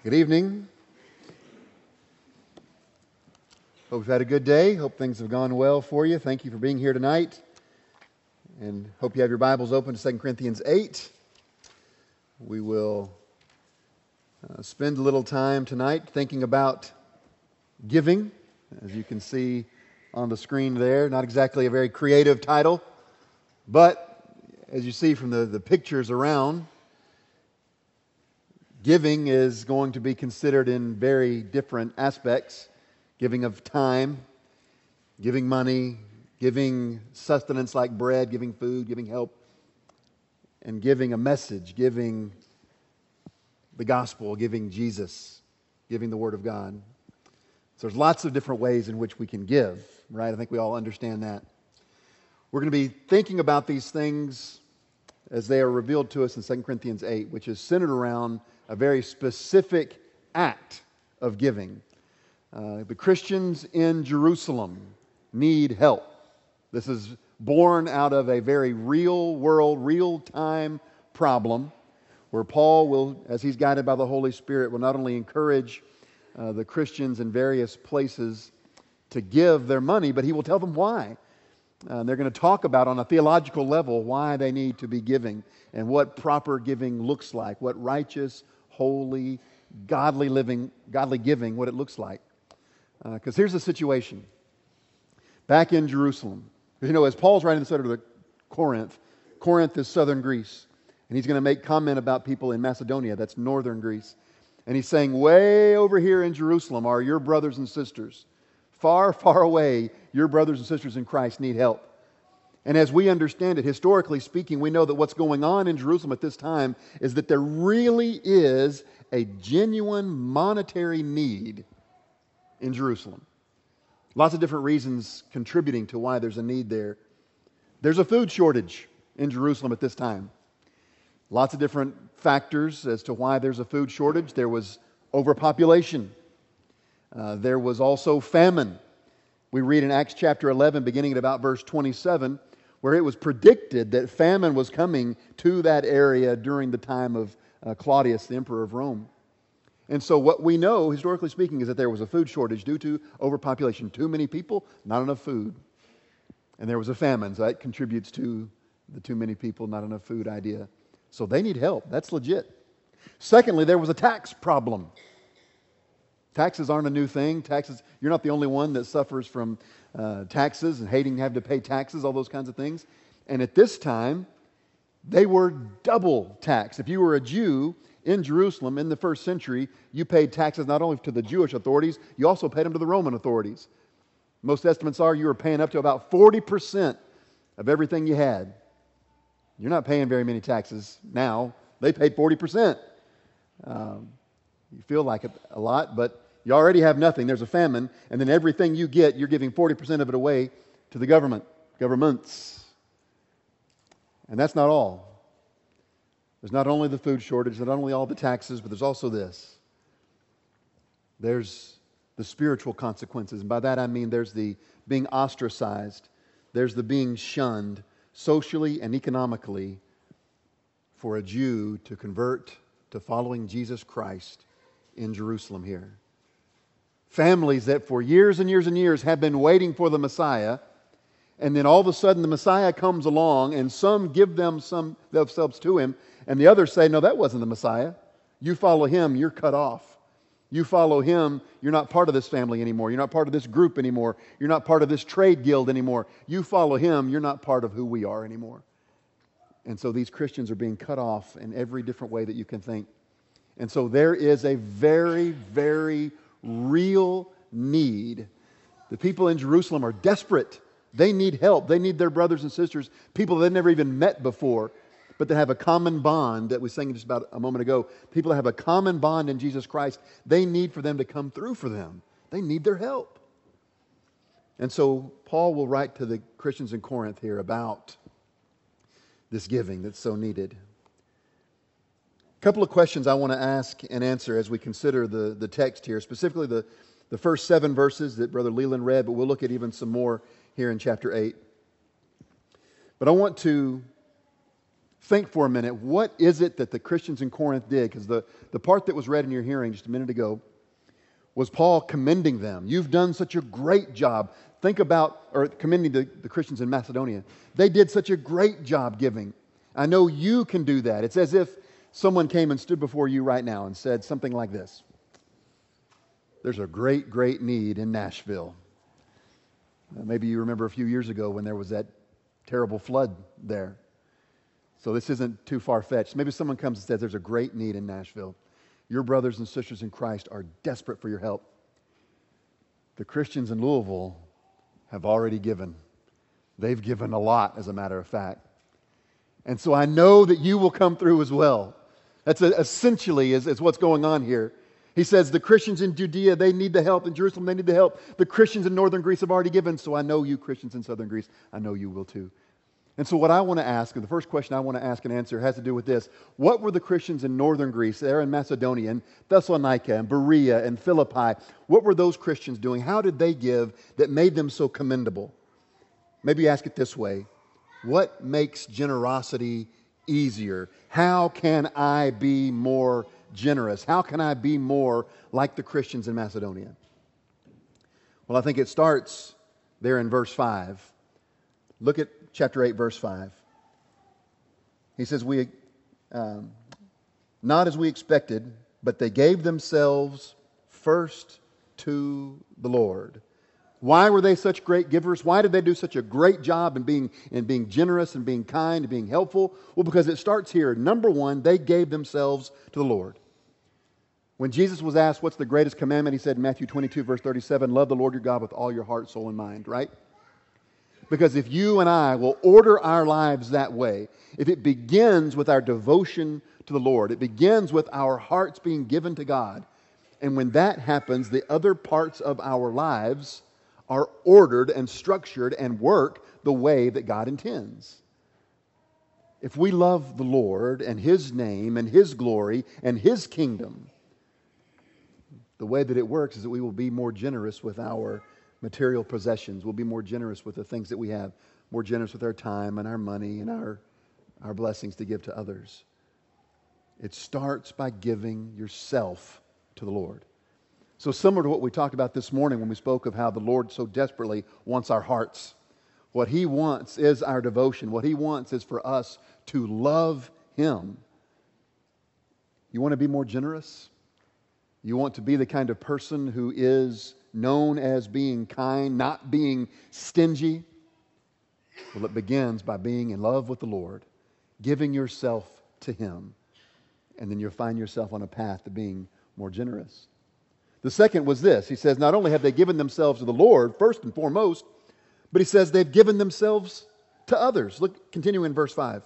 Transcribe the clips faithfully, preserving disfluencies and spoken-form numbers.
Good evening. Hope you've had a good day. Hope things have gone well for you. Thank you for being here tonight. And hope you have your Bibles open to Second Corinthians eight. We will uh, spend a little time tonight thinking about giving. As you can see on the screen there, not exactly a very creative title, but as you see from the, the pictures around, giving is going to be considered in very different aspects. Giving of time, giving money, giving sustenance like bread, giving food, giving help, and giving a message, giving the gospel, giving Jesus, giving the Word of God. So there's lots of different ways in which we can give, right? I think we all understand that. We're going to be thinking about these things as they are revealed to us in Second Corinthians eight, which is centered around a very specific act of giving. Uh, the Christians in Jerusalem need help. This is born out of a very real world, real time problem where Paul will, as he's guided by the Holy Spirit, will not only encourage uh, the Christians in various places to give their money, but he will tell them why. Uh, they're going to talk about on a theological level why they need to be giving and what proper giving looks like, what righteous, holy, godly living, godly giving, what it looks like. Because uh, here's the situation. Back in Jerusalem, you know, as Paul's writing this letter to Corinth, Corinth is southern Greece. And he's going to make comment about people in Macedonia, that's northern Greece. And he's saying, way over here in Jerusalem are your brothers and sisters. Far, far away, your brothers and sisters in Christ need help. And as we understand it, historically speaking, we know that what's going on in Jerusalem at this time is that there really is a genuine monetary need in Jerusalem. Lots of different reasons contributing to why there's a need there. There's a food shortage in Jerusalem at this time. Lots of different factors as to why there's a food shortage. There was overpopulation. Uh, there was also famine. We read in Acts chapter eleven, beginning at about verse twenty-seven, where it was predicted that famine was coming to that area during the time of uh, Claudius, the emperor of Rome. And so what we know, historically speaking, is that there was a food shortage due to overpopulation. Too many people, not enough food. And there was a famine, so that contributes to the too many people, not enough food idea. So they need help. That's legit. Secondly, there was a tax problem. Taxes aren't a new thing. Taxes, you're not the only one that suffers from uh, taxes and hating to have to pay taxes, all those kinds of things. And at this time, they were double taxed. If you were a Jew in Jerusalem in the first century, you paid taxes not only to the Jewish authorities, you also paid them to the Roman authorities. Most estimates are you were paying up to about forty percent of everything you had. You're not paying very many taxes now. They paid forty percent. Um, you feel like it a lot, but you already have nothing. There's a famine, and then everything you get, you're giving forty percent of it away to the government, governments. And that's not all. There's not only the food shortage, not only all the taxes, but there's also this. There's the spiritual consequences. And by that I mean there's the being ostracized. There's the being shunned socially and economically for a Jew to convert to following Jesus Christ in Jerusalem here. Families that for years and years and years have been waiting for the Messiah, and then all of a sudden the Messiah comes along and some give them some themselves to Him, and the others say, no, that wasn't the Messiah. You follow Him, you're cut off. You follow Him, you're not part of this family anymore. You're not part of this group anymore. You're not part of this trade guild anymore. You follow Him, you're not part of who we are anymore. And so these Christians are being cut off in every different way that you can think. And so there is a very, very real need. The people in Jerusalem are desperate. They need help. They need their brothers and sisters, people they've never even met before, but that have a common bond that we sang just about a moment ago. People that have a common bond in Jesus Christ, they need for them to come through for them. They need their help. And so Paul will write to the Christians in Corinth here about this giving that's so needed. A couple of questions I want to ask and answer as we consider the, the text here, specifically the, the first seven verses that Brother Leland read, but we'll look at even some more here in chapter eight. But I want to think for a minute, what is it that the Christians in Corinth did? Because the, the part that was read in your hearing just a minute ago was Paul commending them. You've done such a great job. Think about, or commending the, the Christians in Macedonia. They did such a great job giving. I know you can do that. It's as if someone came and stood before you right now and said something like this. There's a great, great need in Nashville. Uh, maybe you remember a few years ago when there was that terrible flood there. So this isn't too far-fetched. Maybe someone comes and says there's a great need in Nashville. Your brothers and sisters in Christ are desperate for your help. The Christians in Louisville have already given. They've given a lot, as a matter of fact. And so I know that you will come through as well. That's a, essentially is, is what's going on here. He says the Christians in Judea, they need the help. In Jerusalem, they need the help. The Christians in northern Greece have already given. So I know you Christians in southern Greece, I know you will too. And so what I want to ask, and the first question I want to ask and answer has to do with this. What were the Christians in northern Greece, there in Macedonia, and Thessalonica, and Berea, and Philippi, what were those Christians doing? How did they give that made them so commendable? Maybe ask it this way. What makes generosity easier? How can I be more generous? How can I be more like the Christians in Macedonia? Well, I think it starts there in verse five. Look at chapter eight, verse five. He says, "We, um, not as we expected, but they gave themselves first to the Lord." Why were they such great givers? Why did they do such a great job in being, in being generous and being kind and being helpful? Well, because it starts here. Number one, they gave themselves to the Lord. When Jesus was asked, what's the greatest commandment? He said in Matthew twenty-two, verse thirty-seven, love the Lord your God with all your heart, soul, and mind, right? Because if you and I will order our lives that way, if it begins with our devotion to the Lord, it begins with our hearts being given to God, and when that happens, the other parts of our lives are ordered and structured and work the way that God intends. If we love the Lord and His name and His glory and His kingdom, the way that it works is that we will be more generous with our material possessions. We'll be more generous with the things that we have, more generous with our time and our money and our, our blessings to give to others. It starts by giving yourself to the Lord. So similar to what we talked about this morning when we spoke of how the Lord so desperately wants our hearts. What He wants is our devotion. What He wants is for us to love Him. You want to be more generous? You want to be the kind of person who is known as being kind, not being stingy? Well, it begins by being in love with the Lord, giving yourself to Him, and then you'll find yourself on a path to being more generous. The second was this. He says, not only have they given themselves to the Lord, first and foremost, but he says they've given themselves to others. Look, continue in verse five.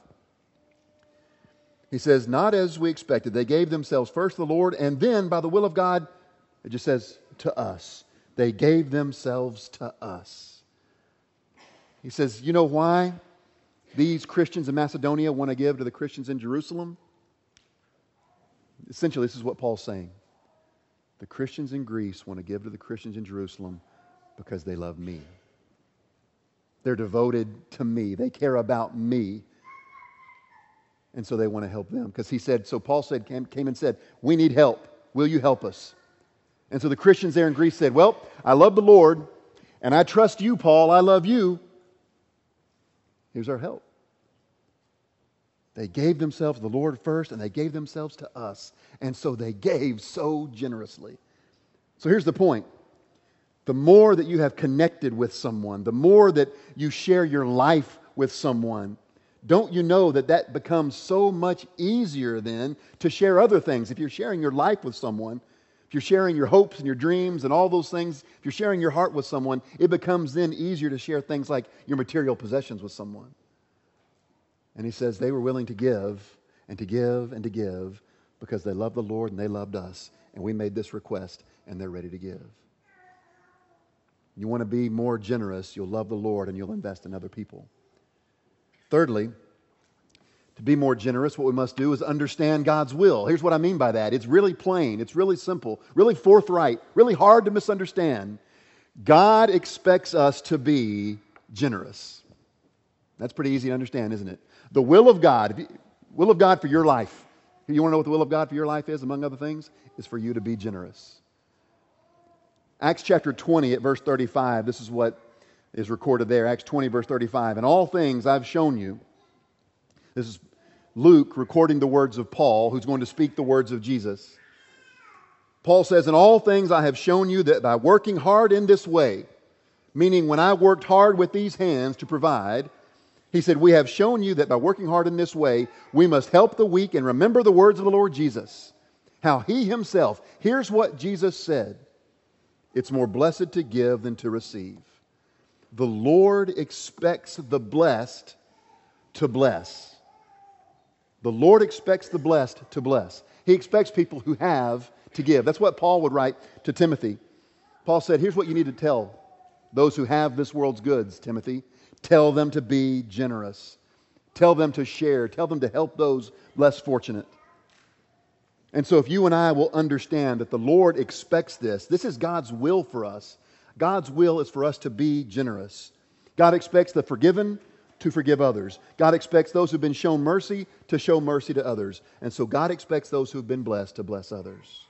He says, not as we expected. They gave themselves first to the Lord, and then by the will of God, it just says, to us. They gave themselves to us. He says, you know why these Christians in Macedonia want to give to the Christians in Jerusalem? Essentially, this is what Paul's saying. The Christians in Greece want to give to the Christians in Jerusalem because they love me. They're devoted to me. They care about me. And so they want to help them. Because he said, so Paul said, came, came and said, we need help. Will you help us? And so the Christians there in Greece said, well, I love the Lord, and I trust you, Paul. I love you. Here's our help. They gave themselves to the Lord first, and they gave themselves to us. And so they gave so generously. So here's the point. The more that you have connected with someone, the more that you share your life with someone, don't you know that that becomes so much easier then to share other things? If you're sharing your life with someone, if you're sharing your hopes and your dreams and all those things, if you're sharing your heart with someone, it becomes then easier to share things like your material possessions with someone. And he says they were willing to give and to give and to give because they loved the Lord and they loved us. And we made this request and they're ready to give. You want to be more generous, you'll love the Lord and you'll invest in other people. Thirdly, to be more generous, what we must do is understand God's will. Here's what I mean by that. It's really plain. It's really simple, really forthright, really hard to misunderstand. God expects us to be generous. That's pretty easy to understand, isn't it? The will of God. Will of God for your life. You want to know what the will of God for your life is, among other things? Is for you to be generous. Acts chapter twenty at verse thirty-five, this is what is recorded there. Acts twenty verse thirty-five. "In all things I've shown you," this is Luke recording the words of Paul, who's going to speak the words of Jesus. Paul says, "In all things I have shown you that by working hard in this way," meaning when I worked hard with these hands to provide, he said, "We have shown you that by working hard in this way, we must help the weak and remember the words of the Lord Jesus, how He Himself," here's what Jesus said, "It's more blessed to give than to receive. The Lord expects the blessed to bless." The Lord expects the blessed to bless. He expects people who have to give. That's what Paul would write to Timothy. Paul said, here's what you need to tell those who have this world's goods, Timothy. Tell them to be generous. Tell them to share. Tell them to help those less fortunate. And so if you and I will understand that the Lord expects this, this is God's will for us. God's will is for us to be generous. God expects the forgiven to forgive others. God expects those who've been shown mercy to show mercy to others. And so God expects those who've been blessed to bless others.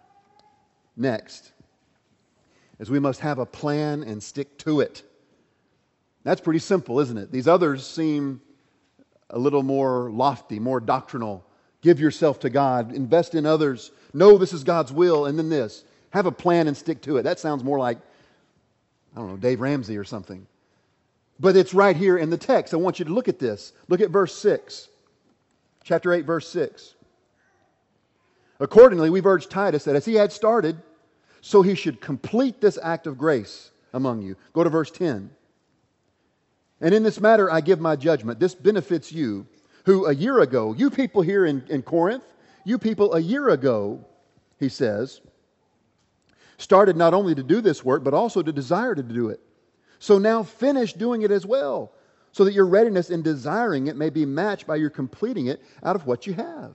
Next, is we must have a plan and stick to it. That's pretty simple, isn't it? These others seem a little more lofty, more doctrinal. Give yourself to God. Invest in others. Know this is God's will. And then this. Have a plan and stick to it. That sounds more like, I don't know, Dave Ramsey or something. But it's right here in the text. I want you to look at this. Look at verse six. Chapter eight, verse six. "Accordingly, we've urged Titus that as he had started, so he should complete this act of grace among you." Go to verse ten. "And in this matter I give my judgment. This benefits you, who a year ago," you people here in, in Corinth, you people a year ago, he says, "started not only to do this work, but also to desire to do it. So now finish doing it as well, so that your readiness in desiring it may be matched by your completing it out of what you have."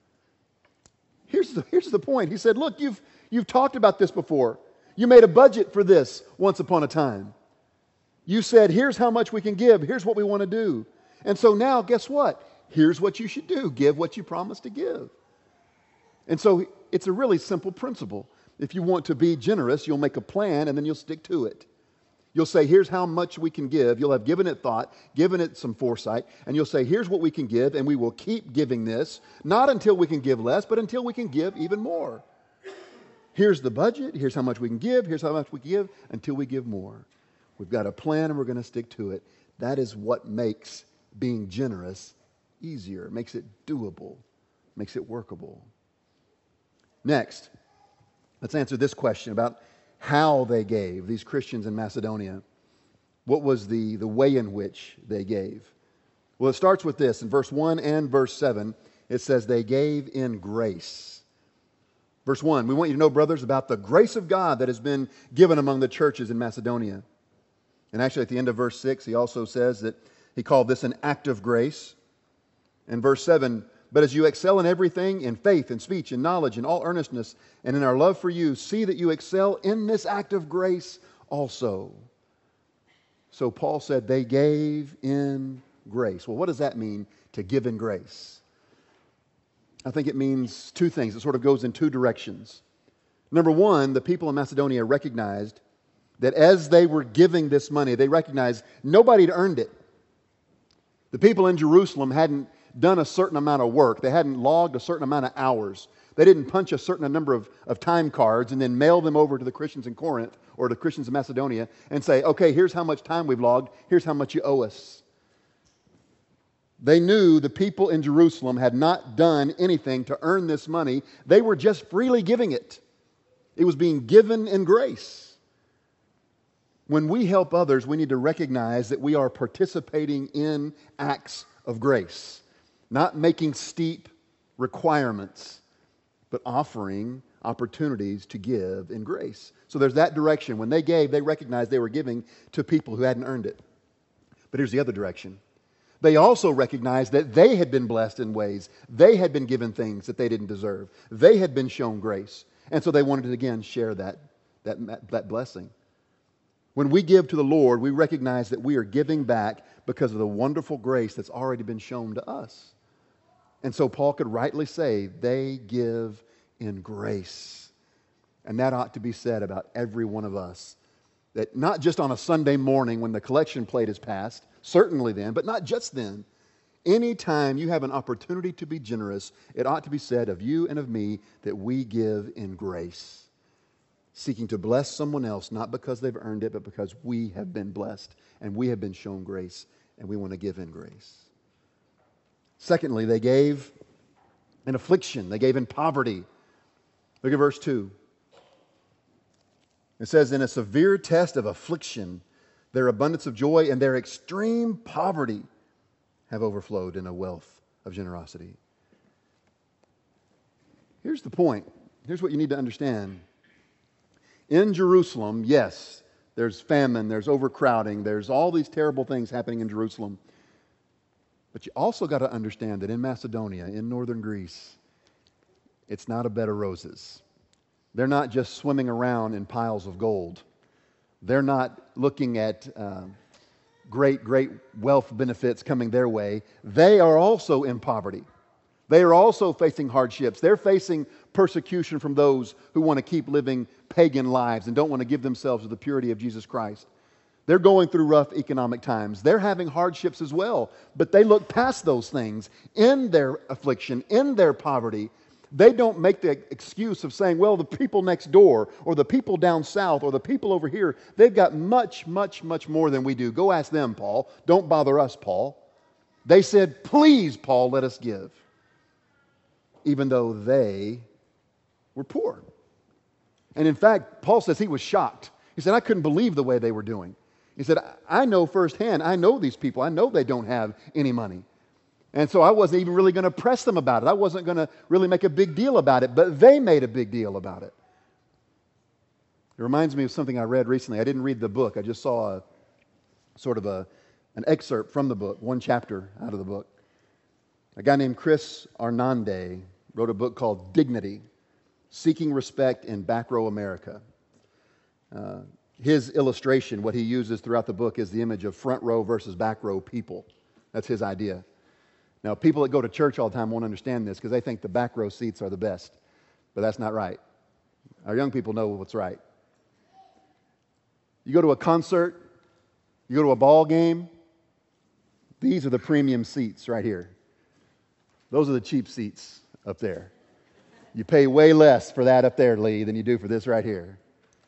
Here's the, here's the point. He said, look, you've, you've talked about this before. You made a budget for this once upon a time. You said, here's how much we can give. Here's what we want to do. And so now, guess what? Here's what you should do. Give what you promised to give. And so it's a really simple principle. If you want to be generous, you'll make a plan and then you'll stick to it. You'll say, here's how much we can give. You'll have given it thought, given it some foresight, and you'll say, here's what we can give, and we will keep giving this, not until we can give less, but until we can give even more. Here's the budget. Here's how much we can give. Here's how much we can give until we give more. We've got a plan, and we're going to stick to it. That is what makes being generous easier, makes it doable, makes it workable. Next, let's answer this question about how they gave, these Christians in Macedonia. What was the, the way in which they gave? Well, it starts with this. In verse one and verse seven, it says they gave in grace. Verse one, we want you to know, brothers, about the grace of God that has been given among the churches in Macedonia. And actually at the end of verse six, he also says that he called this an act of grace. And verse seven, "But as you excel in everything, in faith, in speech, in knowledge, in all earnestness, and in our love for you, see that you excel in this act of grace also." So Paul said they gave in grace. Well, what does that mean, to give in grace? I think it means two things. It sort of goes in two directions. Number one, the people in Macedonia recognized that as they were giving this money, they recognized nobody had earned it. The people in Jerusalem hadn't done a certain amount of work. They hadn't logged a certain amount of hours. They didn't punch a certain number of, of time cards and then mail them over to the Christians in Corinth or the Christians in Macedonia and say, okay, here's how much time we've logged. Here's how much you owe us. They knew the people in Jerusalem had not done anything to earn this money. They were just freely giving it. It was being given in grace. When we help others, we need to recognize that we are participating in acts of grace. Not making steep requirements, but offering opportunities to give in grace. So there's that direction. When they gave, they recognized they were giving to people who hadn't earned it. But here's the other direction. They also recognized that they had been blessed in ways. They had been given things that they didn't deserve. They had been shown grace. And so they wanted to again share that, that, that blessing. When we give to the Lord, we recognize that we are giving back because of the wonderful grace that's already been shown to us. And so Paul could rightly say they give in grace. And that ought to be said about every one of us. That not just on a Sunday morning when the collection plate is passed, certainly then, but not just then. Anytime you have an opportunity to be generous, it ought to be said of you and of me that we give in grace. Seeking to bless someone else, not because they've earned it, but because we have been blessed and we have been shown grace, and we want to give in grace. Secondly, they gave in affliction. They gave in poverty. Look at verse two. It says, in a severe test of affliction, their abundance of joy and their extreme poverty have overflowed in a wealth of generosity. Here's the point. Here's what you need to understand. In Jerusalem, yes, there's famine, there's overcrowding, there's all these terrible things happening in Jerusalem. But you also got to understand that in Macedonia, in northern Greece, it's not a bed of roses. They're not just swimming around in piles of gold. They're not looking at uh, great, great wealth benefits coming their way. They are also in poverty. They are also facing hardships. They're facing persecution from those who want to keep living pagan lives and don't want to give themselves to the purity of Jesus Christ. They're going through rough economic times. They're having hardships as well, but they look past those things in their affliction, in their poverty. They don't make the excuse of saying, well, the people next door or the people down south or the people over here, they've got much, much, much more than we do. Go ask them, Paul. Don't bother us, Paul. They said, please, Paul, let us give. Even though they were poor. And in fact, Paul says he was shocked. He said, I couldn't believe the way they were doing. He said, I know firsthand, I know these people. I know they don't have any money. And so I wasn't even really going to press them about it. I wasn't going to really make a big deal about it, but they made a big deal about it. It reminds me of something I read recently. I didn't read the book. I just saw a sort of a, an excerpt from the book, one chapter out of the book. A guy named Chris Arnande wrote a book called Dignity, Seeking Respect in Back Row America. Uh, his illustration, what he uses throughout the book, is the image of front row versus back row people. That's his idea. Now, people that go to church all the time won't understand this because they think the back row seats are the best. But that's not right. Our young people know what's right. You go to a concert, you go to a ball game, these are the premium seats right here. Those are the cheap seats up there. You pay way less for that up there, Lee, than you do for this right here.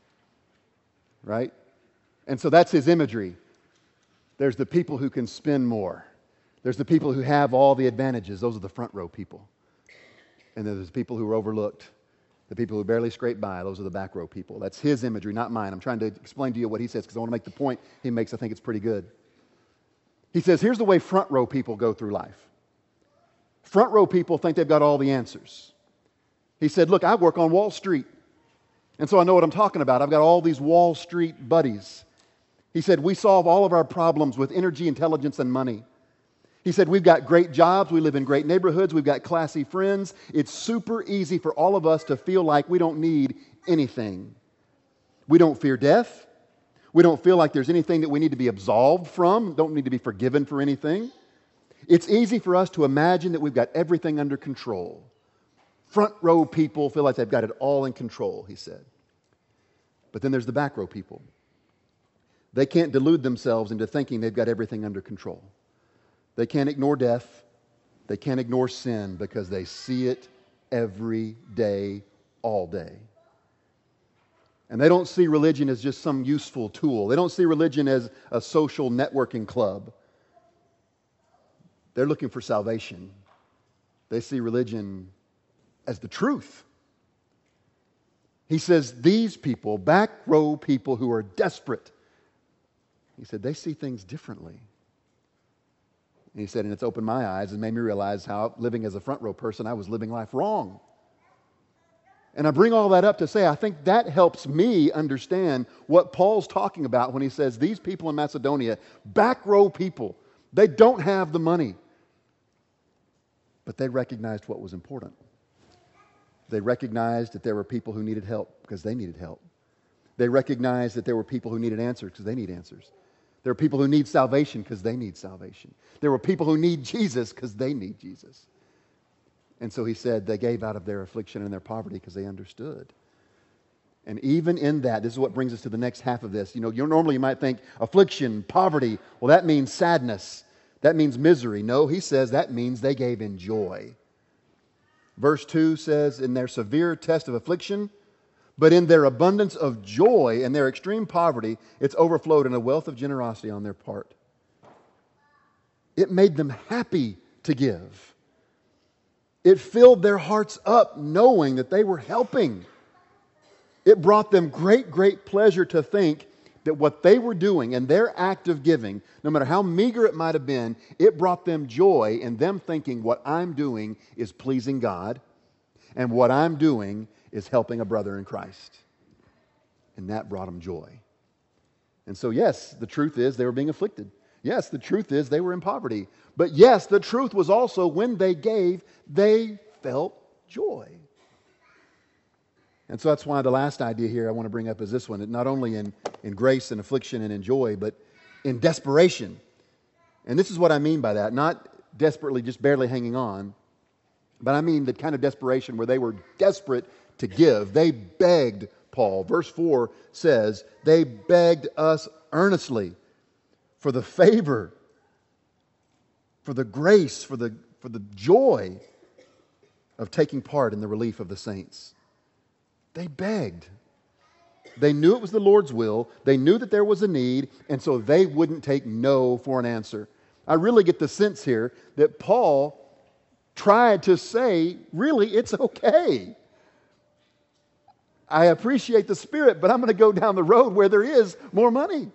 Right? And so that's his imagery. There's the people who can spend more. There's the people who have all the advantages. Those are the front row people. And then there's the people who are overlooked. The people who barely scrape by. Those are the back row people. That's his imagery, not mine. I'm trying to explain to you what he says because I want to make the point he makes. I think it's pretty good. He says, here's the way front row people go through life. Front row people think they've got all the answers. He said, look, I work on Wall Street. And so I know what I'm talking about. I've got all these Wall Street buddies. He said, we solve all of our problems with energy, intelligence, and money. He said, we've got great jobs. We live in great neighborhoods. We've got classy friends. It's super easy for all of us to feel like we don't need anything. We don't fear death. We don't feel like there's anything that we need to be absolved from. Don't need to be forgiven for anything. It's easy for us to imagine that we've got everything under control. Front row people feel like they've got it all in control, he said. But then there's the back row people. They can't delude themselves into thinking they've got everything under control. They can't ignore death. They can't ignore sin because they see it every day, all day. And they don't see religion as just some useful tool. They don't see religion as a social networking club. They're looking for salvation. They see religion as the truth. He says these people, back row people who are desperate, he said they see things differently. And he said, and it's opened my eyes and made me realize how living as a front row person, I was living life wrong. And I bring all that up to say, I think that helps me understand what Paul's talking about when he says these people in Macedonia, back row people, they don't have the money. But they recognized what was important. They recognized that there were people who needed help because they needed help. They recognized that there were people who needed answers because they need answers. There are people who need salvation because they need salvation. There were people who need Jesus because they need Jesus. And so he said they gave out of their affliction and their poverty because they understood. And even in that, this is what brings us to the next half of this. You know, you normally you might think affliction, poverty, well, that means sadness. That means misery. No, he says that means they gave in joy. Verse two says, in their severe test of affliction, but in their abundance of joy and their extreme poverty, it's overflowed in a wealth of generosity on their part. It made them happy to give. It filled their hearts up knowing that they were helping. It brought them great, great pleasure to think that what they were doing and their act of giving, no matter how meager it might have been, it brought them joy in them thinking what I'm doing is pleasing God and what I'm doing is helping a brother in Christ. And that brought them joy. And so, yes, the truth is they were being afflicted. Yes, the truth is they were in poverty. But yes, the truth was also when they gave, they felt joy. And so that's why the last idea here I want to bring up is this one. Not only in, in grace and affliction and in joy, but in desperation. And this is what I mean by that. Not desperately just barely hanging on, but I mean the kind of desperation where they were desperate to give. They begged Paul. Verse four says, they begged us earnestly for the favor, for the grace, for the, for the joy of taking part in the relief of the saints. They begged. They knew it was the Lord's will. They knew that there was a need, and so they wouldn't take no for an answer. I really get the sense here that Paul tried to say, really, it's okay. I appreciate the Spirit, but I'm going to go down the road where there is more money.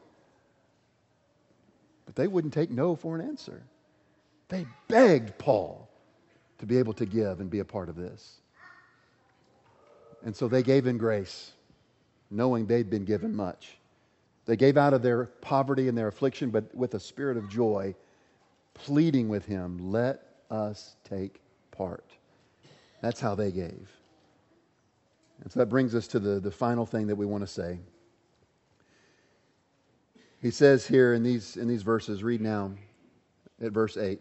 But they wouldn't take no for an answer. They begged Paul to be able to give and be a part of this. And so they gave in grace, knowing they'd been given much. They gave out of their poverty and their affliction, but with a spirit of joy, pleading with him, let us take part. That's how they gave. And so that brings us to the, the final thing that we want to say. He says here in these, in these verses, read now at verse eight.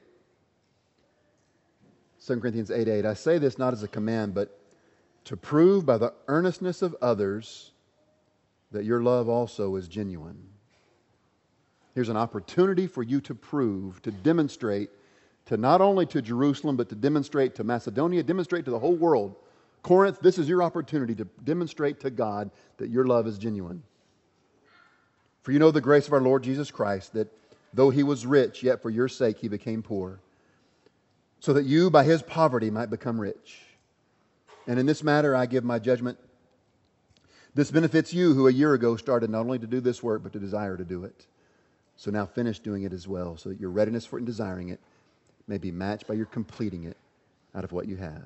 Second Corinthians eight eight. I say this not as a command, but to prove by the earnestness of others that your love also is genuine. Here's an opportunity for you to prove, to demonstrate, to not only to Jerusalem, but to demonstrate to Macedonia, demonstrate to the whole world. Corinth, this is your opportunity to demonstrate to God that your love is genuine. For you know the grace of our Lord Jesus Christ, that though he was rich, yet for your sake he became poor, so that you by his poverty might become rich. And in this matter I give my judgment. This benefits you who a year ago started not only to do this work, but to desire to do it. So now finish doing it as well, so that your readiness for it and desiring it may be matched by your completing it out of what you have.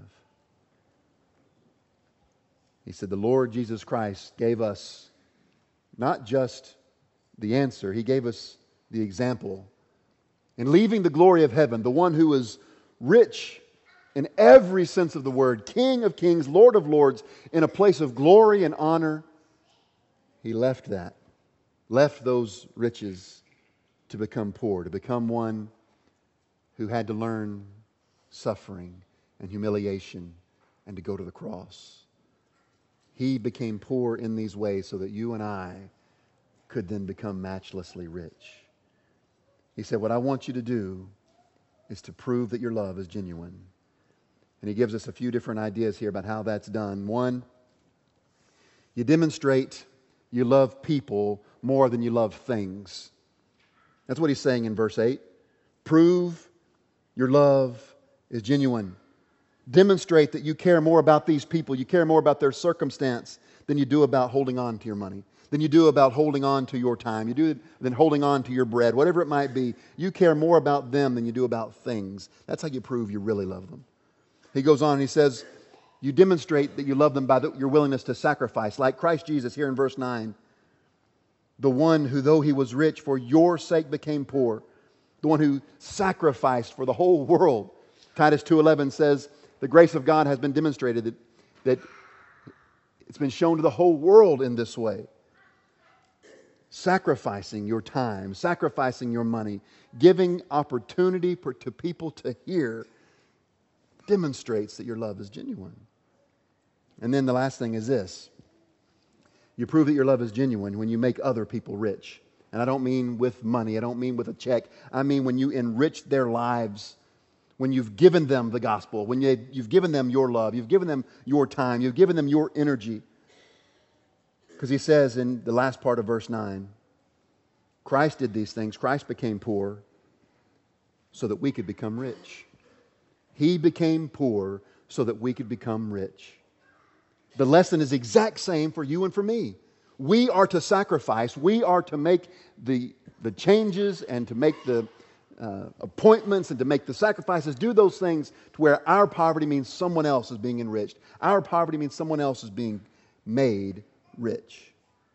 He said the Lord Jesus Christ gave us not just the answer, he gave us the example. In leaving the glory of heaven, the one who was rich in every sense of the word, King of kings, Lord of lords, in a place of glory and honor, he left that, left those riches to become poor, to become one who had to learn suffering and humiliation and to go to the cross. He became poor in these ways so that you and I could then become matchlessly rich. He said, what I want you to do is to prove that your love is genuine. And he gives us a few different ideas here about how that's done. One, you demonstrate you love people more than you love things. That's what he's saying in verse eight. Prove your love is genuine. Demonstrate that you care more about these people, you care more about their circumstance than you do about holding on to your money, than you do about holding on to your time, you do than holding on to your bread, whatever it might be. You care more about them than you do about things. That's how you prove you really love them. He goes on and he says, you demonstrate that you love them by the, your willingness to sacrifice, like Christ Jesus here in verse nine. The one who, though he was rich, for your sake became poor. The one who sacrificed for the whole world. Titus two eleven says, the grace of God has been demonstrated, that, that it's been shown to the whole world in this way. Sacrificing your time, sacrificing your money, giving opportunity for, to people to hear demonstrates that your love is genuine. And then the last thing is this. You prove that your love is genuine when you make other people rich. And I don't mean with money. I don't mean with a check. I mean when you enrich their lives, when you've given them the gospel, when you, you've given them your love, you've given them your time, you've given them your energy. Because he says in the last part of verse nine, Christ did these things. Christ became poor so that we could become rich. He became poor so that we could become rich. The lesson is exact same for you and for me. We are to sacrifice. We are to make the, the changes and to make the uh, appointments and to make the sacrifices. Do those things to where our poverty means someone else is being enriched. Our poverty means someone else is being made rich.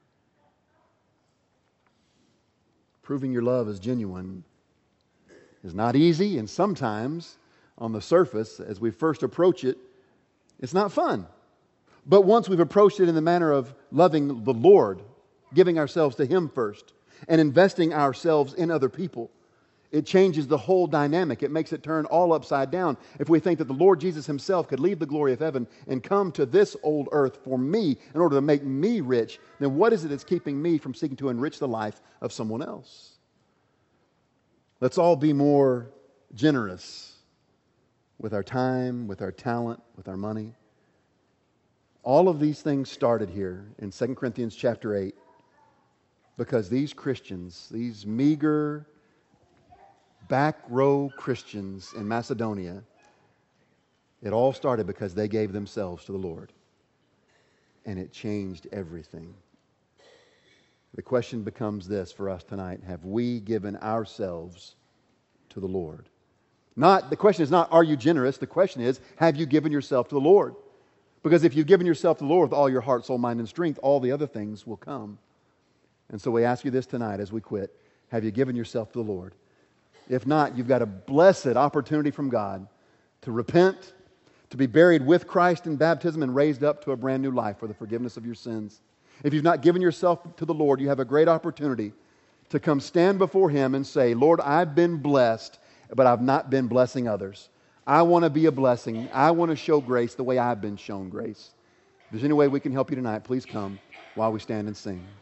Proving your love is genuine is not easy, and sometimes on the surface, as we first approach it, it's not fun. But once we've approached it in the manner of loving the Lord, giving ourselves to Him first, and investing ourselves in other people, it changes the whole dynamic. It makes it turn all upside down. If we think that the Lord Jesus Himself could leave the glory of heaven and come to this old earth for me in order to make me rich, then what is it that's keeping me from seeking to enrich the life of someone else? Let's all be more generous with our time, with our talent, with our money. All of these things started here in Second Corinthians chapter eight because these Christians, these meager, back row Christians in Macedonia, it all started because they gave themselves to the Lord. And it changed everything. The question becomes this for us tonight. Have we given ourselves to the Lord? Not, the question is not, are you generous? The question is, have you given yourself to the Lord? Because if you've given yourself to the Lord with all your heart, soul, mind, and strength, all the other things will come. And so we ask you this tonight as we quit. Have you given yourself to the Lord? If not, you've got a blessed opportunity from God to repent, to be buried with Christ in baptism and raised up to a brand new life for the forgiveness of your sins. If you've not given yourself to the Lord, you have a great opportunity to come stand before Him and say, Lord, I've been blessed, but I've not been blessing others. I want to be a blessing. I want to show grace the way I've been shown grace. If there's any way we can help you tonight, please come while we stand and sing.